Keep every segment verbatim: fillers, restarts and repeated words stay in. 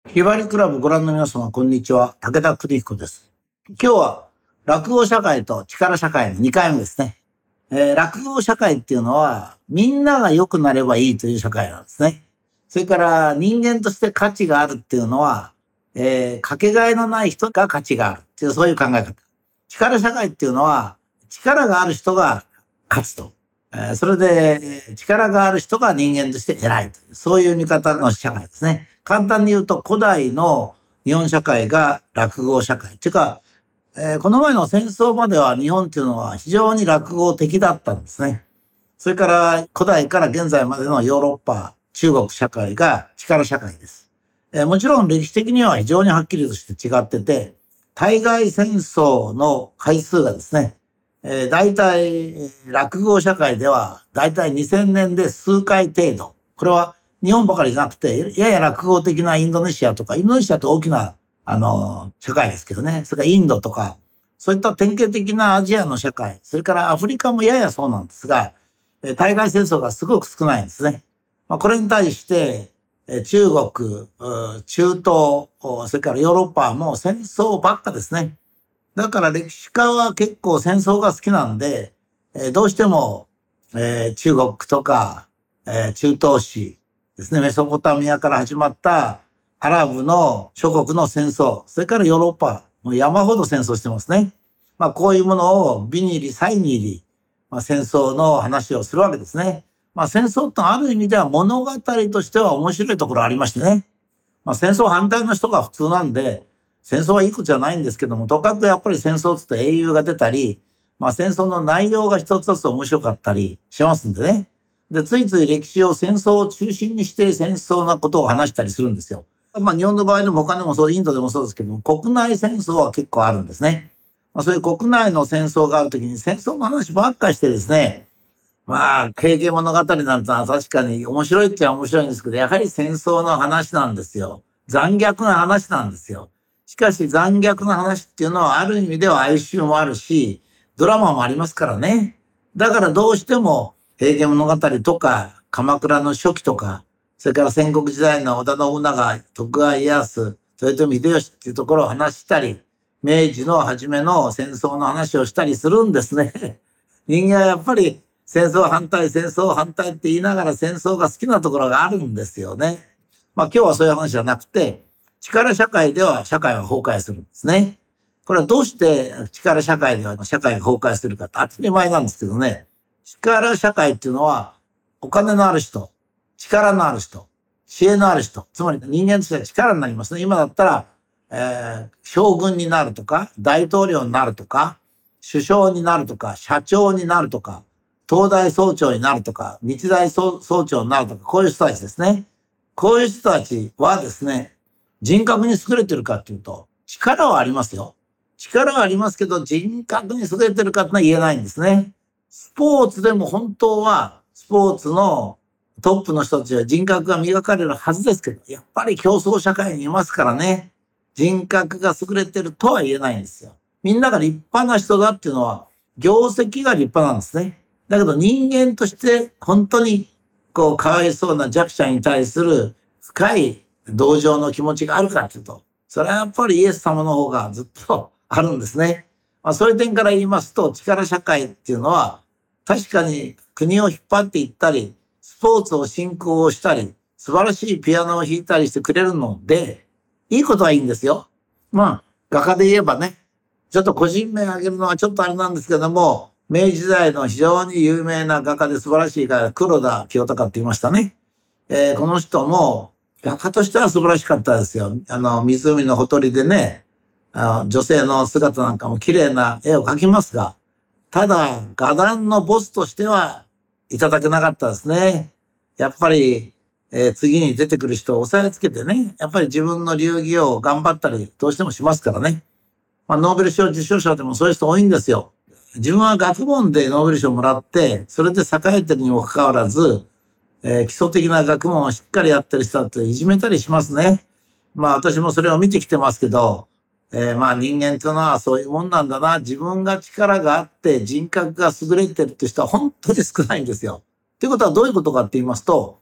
ひばりクラブご覧の皆様、こんにちは。武田邦彦です。今日は落語社会と力社会のにかいめですね。えー、落語社会っていうのは、みんなが良くなればいいという社会なんですね。それから人間として価値があるっていうのは、えー、かけがえのない人が価値があるっていう、そういう考え方。力社会っていうのは、力がある人が勝つと。えー、それで、力がある人が人間として偉いという、そういう見方の社会ですね。簡単に言うと、古代の日本社会が落語社会。っていうか、えー、この前の戦争までは日本っていうのは非常に落語的だったんですね。それから古代から現在までのヨーロッパ、中国社会が力社会です。えー、もちろん歴史的には非常にはっきりとして違ってて、対外戦争の回数がですね、えー、大体落語社会では大体にせんねんで数回程度。これは日本ばかりじゃなくて、やや落語的なインドネシアとか、インドネシアって大きな、あの、社会ですけどね。それからインドとか、そういった典型的なアジアの社会、それからアフリカもややそうなんですが、対外戦争がすごく少ないんですね。まあ、これに対して、中国、中東、それからヨーロッパはもう戦争ばっかですね。だから歴史家は結構戦争が好きなんで、どうしても、えー、中国とか、えー、中東史ですね、メソポタミアから始まったアラブの諸国の戦争、それからヨーロッパ、もう山ほど戦争してますね。まあこういうものをビに入り、サイに入り、まあ、戦争の話をするわけですね。まあ戦争ってある意味では物語としては面白いところありましてね。まあ戦争反対の人が普通なんで、戦争はいいことじゃないんですけども、とかくやっぱり戦争って言うと英雄が出たり、まあ戦争の内容が一つ一つ面白かったりしますんでね。で、ついつい歴史を戦争を中心にして戦争なことを話したりするんですよ。まあ日本の場合でも他でもそう、インドでもそうですけども、国内戦争は結構あるんですね。まあそういう国内の戦争があるときに戦争の話ばっかりしてですね、まあ、経験物語なんてのは確かに面白いっちゃ面白いんですけど、やはり戦争の話なんですよ。残虐な話なんですよ。しかし残虐な話っていうのはある意味では哀愁もあるし、ドラマもありますからね。だからどうしても平家物語とか、鎌倉の初期とか、それから戦国時代の織田信長、徳川家康、豊臣秀吉っていうところを話したり、明治の初めの戦争の話をしたりするんですね。人間はやっぱり戦争反対、戦争反対って言いながら戦争が好きなところがあるんですよね。まあ今日はそういう話じゃなくて、力社会では社会は崩壊するんですね。これはどうして力社会では社会が崩壊するかって当たり前なんですけどね。力社会っていうのはお金のある人、力のある人、知恵のある人、つまり人間としては力になりますね。今だったら、えー、将軍になるとか、大統領になるとか、首相になるとか、社長になるとか、東大総長になるとか、日大総長になるとか、こういう人たちですね。こういう人たちはですね、人格に優れてるかっていうと、力はありますよ。力はありますけど、人格に優れてるかってのは言えないんですね。スポーツでも本当は、スポーツのトップの人たちは人格が磨かれるはずですけど、やっぱり競争社会にいますからね、人格が優れてるとは言えないんですよ。みんなが立派な人だっていうのは、業績が立派なんですね。だけど人間として本当にこうかわいそうな弱者に対する深い同情の気持ちがあるかというと、それはやっぱりイエス様の方がずっとあるんですね。まあそういう点から言いますと、力社会っていうのは確かに国を引っ張っていったり、スポーツを進行したり、素晴らしいピアノを弾いたりしてくれるので、いいことはいいんですよ。まあ、画家で言えばね、ちょっと個人名挙げるのはちょっとあれなんですけども、明治時代の非常に有名な画家で素晴らしい画家、黒田清隆って言いましたね。えー、この人も画家としては素晴らしかったですよ。あの、湖のほとりでね、あの女性の姿なんかも綺麗な絵を描きますが、ただ、画壇のボスとしてはいただけなかったですね。やっぱり、えー、次に出てくる人を押さえつけてね、やっぱり自分の流儀を頑張ったりどうしてもしますからね。まあ、ノーベル賞受賞者でもそういう人多いんですよ。自分は学問でノーベル賞もらって、それで栄えてるにもかかわらず、えー、基礎的な学問をしっかりやってる人だっていじめたりしますね。まあ私もそれを見てきてますけど、えー、まあ人間というのはそういうもんなんだな。自分が力があって人格が優れてるって人は本当に少ないんですよ。ということはどういうことかって言いますと、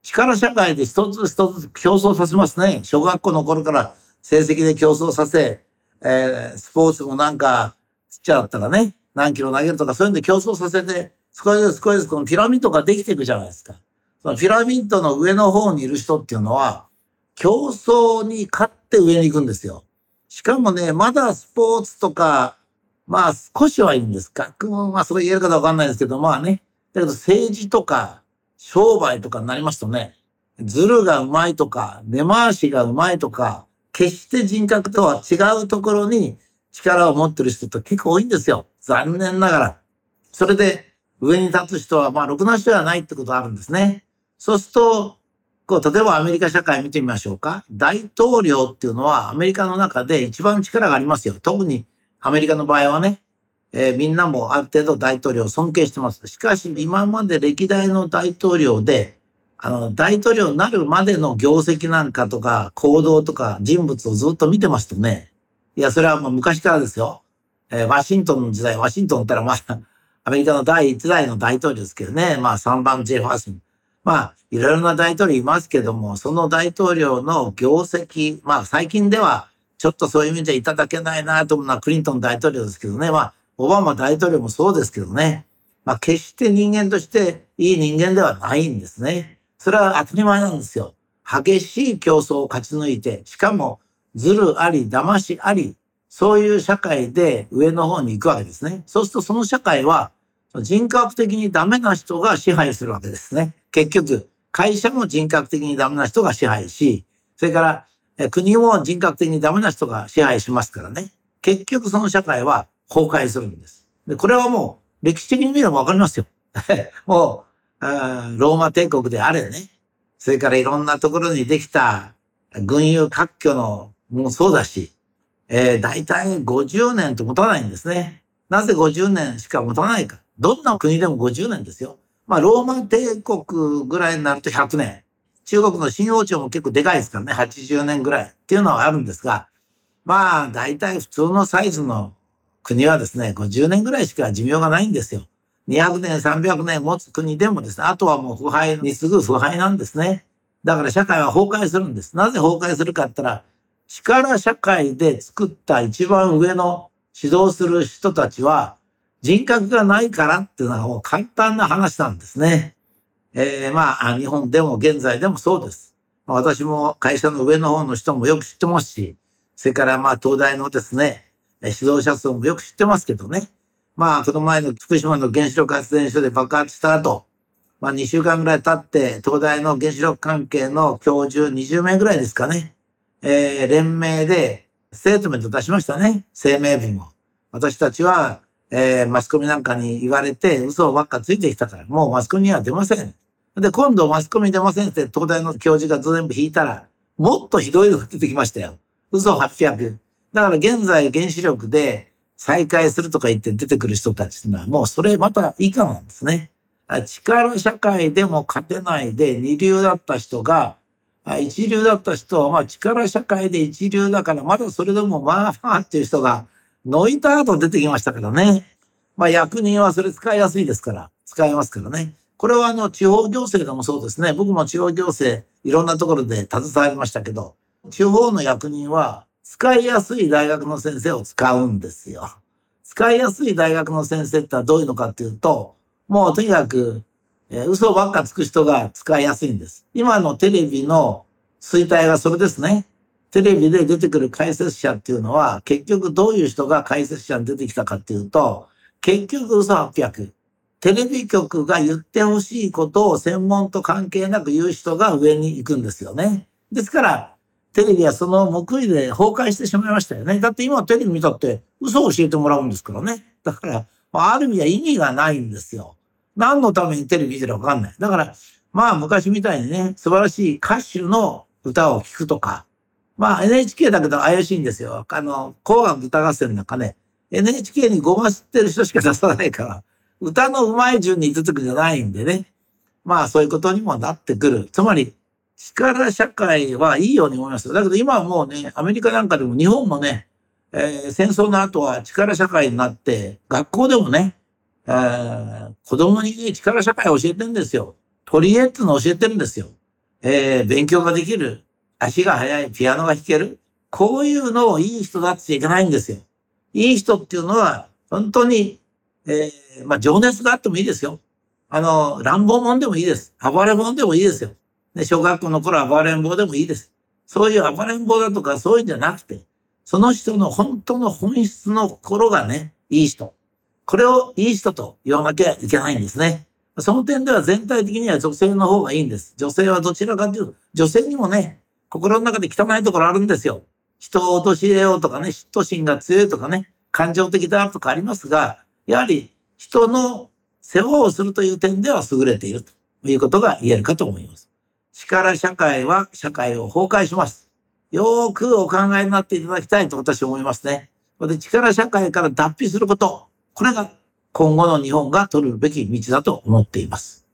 力社会で一つ一つ競争させますね。小学校の頃から成績で競争させ、えー、スポーツもなんか、ちっちゃだったらね、何キロ投げるとかそういうんで競争させて、少しずつ少しずつこのピラミッドができていくじゃないですか。そのピラミッドの上の方にいる人っていうのは、競争に勝って上に行くんですよ。しかもね、まだスポーツとか、まあ少しはいいんです。学問はそれ言えるかわかんないですけど、まあね。だけど政治とか商売とかになりますとね、ズルがうまいとか、根回しがうまいとか、決して人格とは違うところに力を持ってる人って結構多いんですよ。残念ながら。それで上に立つ人はまあろくな人ではないってことがあるんですね。そうすると、こう、例えばアメリカ社会見てみましょうか。大統領っていうのはアメリカの中で一番力がありますよ。特にアメリカの場合はね、えーみんなもある程度大統領を尊敬してます。しかし今まで歴代の大統領で、あの、大統領になるまでの業績なんかとか行動とか人物をずっと見てますとね、いや、それはもう昔からですよ。えーワシントンの時代、ワシントンって言ったらまあ、アメリカの第一代の大統領ですけどね、まあさんばんジェファーソン。まあ、いろいろな大統領いますけども、その大統領の業績、まあ最近ではちょっとそういう意味じゃいただけないなと思うのはクリントン大統領ですけどね、まあ、オバマ大統領もそうですけどね、まあ決して人間としていい人間ではないんですね。それは当たり前なんですよ。激しい競争を勝ち抜いて、しかもズルあり、騙しあり、そういう社会で上の方に行くわけですね。そうするとその社会は人格的にダメな人が支配するわけですね。結局、会社も人格的にダメな人が支配し、それからえ国も人格的にダメな人が支配しますからね。結局その社会は崩壊するんです。で、これはもう歴史的に見ればわかりますよ。もう、あーローマ帝国であれね。それからいろんなところにできた群雄割拠のもそうだし、えー、大体ごじゅうねんと持たないんですね。なぜごじゅうねんしか持たないか。どんな国でもごじゅうねんですよ。まあ、ローマ帝国ぐらいになるとひゃくねん。中国の新王朝も結構でかいですからね、はちじゅうねんぐらいっていうのはあるんですが、まあ、大体普通のサイズの国はですね、ごじゅうねんぐらいしか寿命がないんですよ。にひゃくねん、さんびゃくねん持つ国でもですね、あとはもう腐敗に次ぐ腐敗なんですね。だから社会は崩壊するんです。なぜ崩壊するかって言ったら、力社会で作った一番上の指導する人たちは人格がないからっていうのはもう簡単な話なんですね。えー、まあ、日本でも現在でもそうです。私も会社の上の方の人もよく知ってますし、それからまあ東大のですね、指導者層もよく知ってますけどね。まあ、この前の福島の原子力発電所で爆発した後、まあにしゅうかんぐらい経って東大の原子力関係の教授にじゅうめいぐらいですかね。えー、連名でステートメント出しましたね。声明文を。私たちは、えー、マスコミなんかに言われて嘘ばっかついてきたから、もうマスコミには出ません。で、今度マスコミに出ませんって東大の教授が全部引いたら、もっとひどいのが出てきましたよ。嘘はっぴゃく。だから現在原子力で再開するとか言って出てくる人たちっていうのは、もうそれまた以下なんですね。力社会でも勝てないで二流だった人が、一流だった人は、まあ力社会で一流だから、まだそれでもまあまあっていう人が、ノイターと出てきましたからね。まあ役人はそれ使いやすいですから、使えますからね。これはあの地方行政でもそうですね。僕も地方行政、いろんなところで携わりましたけど、地方の役人は使いやすい大学の先生を使うんですよ。使いやすい大学の先生ってのはどういうのかっていうと、もうとにかく、えー、嘘ばっかつく人が使いやすいんです。今のテレビの衰退がそれですね。テレビで出てくる解説者っていうのは、結局どういう人が解説者に出てきたかっていうと、結局嘘はっぴゃく。テレビ局が言ってほしいことを専門と関係なく言う人が上に行くんですよね。ですから、テレビはその報いで崩壊してしまいましたよね。だって今テレビ見たって嘘を教えてもらうんですからね。だから、ある意味は意味がないんですよ。何のためにテレビ見てるかわかんない。だから、まあ昔みたいにね、素晴らしい歌手の歌を聴くとか、まあ エヌエイチケー だけど怪しいんですよ。あの、紅白歌合戦なんかね、エヌエイチケー にごま吸ってる人しか出さないから、歌の上手い順に出てくるんじゃないんでね。まあそういうことにもなってくる。つまり、力社会はいいように思いますよ。だけど今はもうね、アメリカなんかでも日本もね、えー、戦争の後は力社会になって、学校でもね、えー、子供にね、力社会を教えてるんですよ。取り柄っていうのを教えてるんですよ。 えー、勉強ができる、足が速い、ピアノが弾ける。こういうのをいい人だって言っちゃいけないんですよ。いい人っていうのは、本当に、えー、まあ、情熱があってもいいですよ。あの、乱暴者でもいいです。暴れ者でもいいですよ。で、小学校の頃暴れん坊でもいいです。そういう暴れん坊だとかそういうんじゃなくて、その人の本当の本質の心がね、いい人。これをいい人と言わなきゃいけないんですね。その点では全体的には女性の方がいいんです。女性はどちらかというと、女性にもね、心の中で汚いところあるんですよ。人を陥れようとかね、嫉妬心が強いとかね、感情的だとかありますが、やはり人の世話をするという点では優れているということが言えるかと思います。力社会は社会を崩壊します。よーくお考えになっていただきたいと私は思いますね。で、力社会から脱皮すること。これが今後の日本が取るべき道だと思っています。